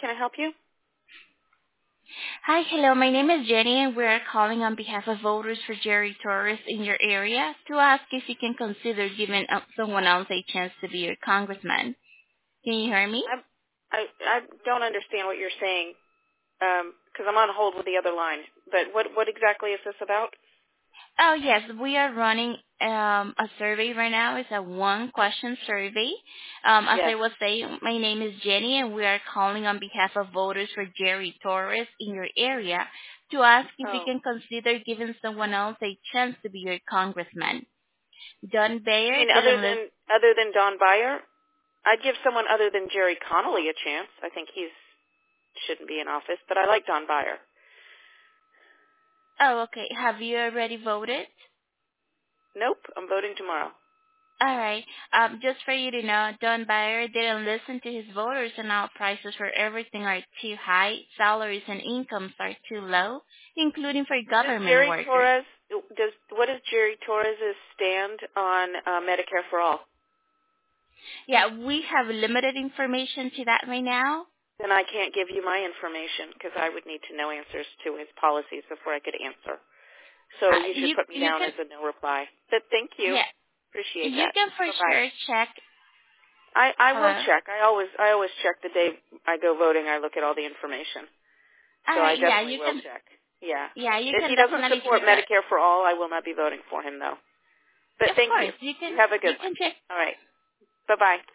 can I help you? Hi, hello. My name is Jenny, and we are calling on behalf of voters for Jerry Torres in your area to ask if you can consider giving someone else a chance to be your congressman. Can you hear me? I don't understand what you're saying because I'm on hold with the other line. But what exactly is this about? Oh, yes. We are running a survey right now. It's a one-question survey. As Yes. I was saying, my name is Jenny, and we are calling on behalf of voters for Jerry Torres in your area to ask if you Oh, can consider giving someone else a chance to be your congressman. Don you Bayer mean didn't live. other than Don Beyer? I'd give someone other than Jerry Connolly a chance. I think he shouldn't be in office, but I like Don Beyer. Oh, okay. Have you already voted? Nope, I'm voting tomorrow. All right. Just for you to know, Don Bayer didn't listen to his voters, and now prices for everything are too high, salaries and incomes are too low, including for government workers. What is Jerry Torres's stand on Medicare for all? Yeah, we have limited information to that right now. Then I can't give you my information because I would need to know answers to his policies before I could answer. So you should put me You down can, as a no reply. But thank you. yeah, Appreciate you that. can for Bye-bye. sure check. I will Hello. check. I always check the day I go voting. I look at all the information. All So I right. Yeah, definitely you will can. check. Yeah. Yeah, you If can he doesn't definitely support check that. Medicare for all, I will not be voting for him, though. But Of thank you. course, You have a you good one. can check. All right. Bye-bye.